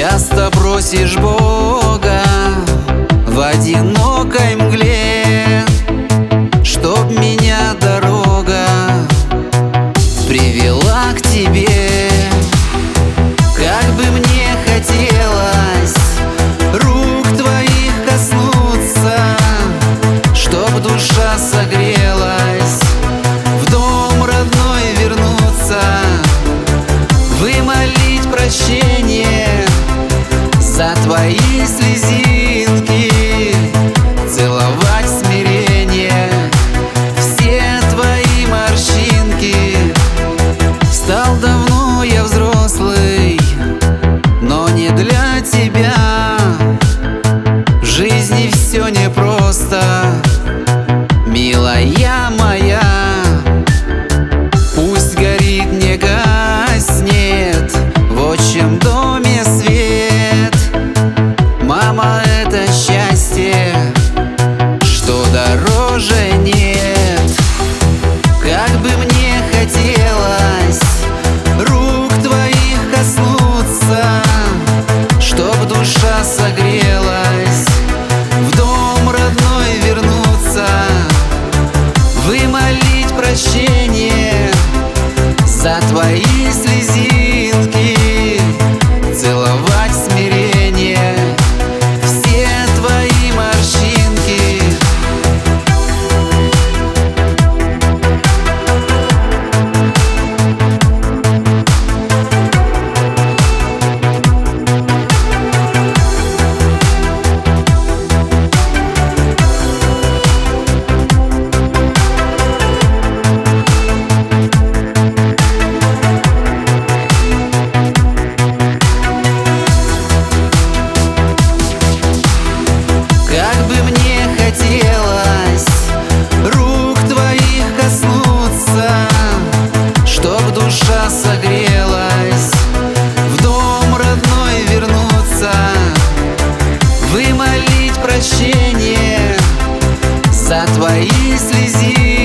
Часто просишь Бога в одинокой мгле, чтоб меня дорога привела к тебе. Как бы мне хотелось рук твоих коснуться, чтоб душа согрелась, в дом родной вернуться, вымолить прощение за твои слезинки, целовать смирение все твои морщинки. Стал давно я взрослый, но не для тебя. В жизни все непросто, милая моя. Пусть горит, не гаснет в отчим доме свет. Мама, это счастье, что дороже нет. Как бы мне хотелось рук твоих коснуться, чтоб душа согрелась, в дом родной вернуться, вымолить прощение за твои слезинки, целовать смирение все твои морщинки. Как бы мне хотелось рук твоих коснуться, чтоб душа согрелась, в дом родной вернуться, вымолить прощение за твои слезинки.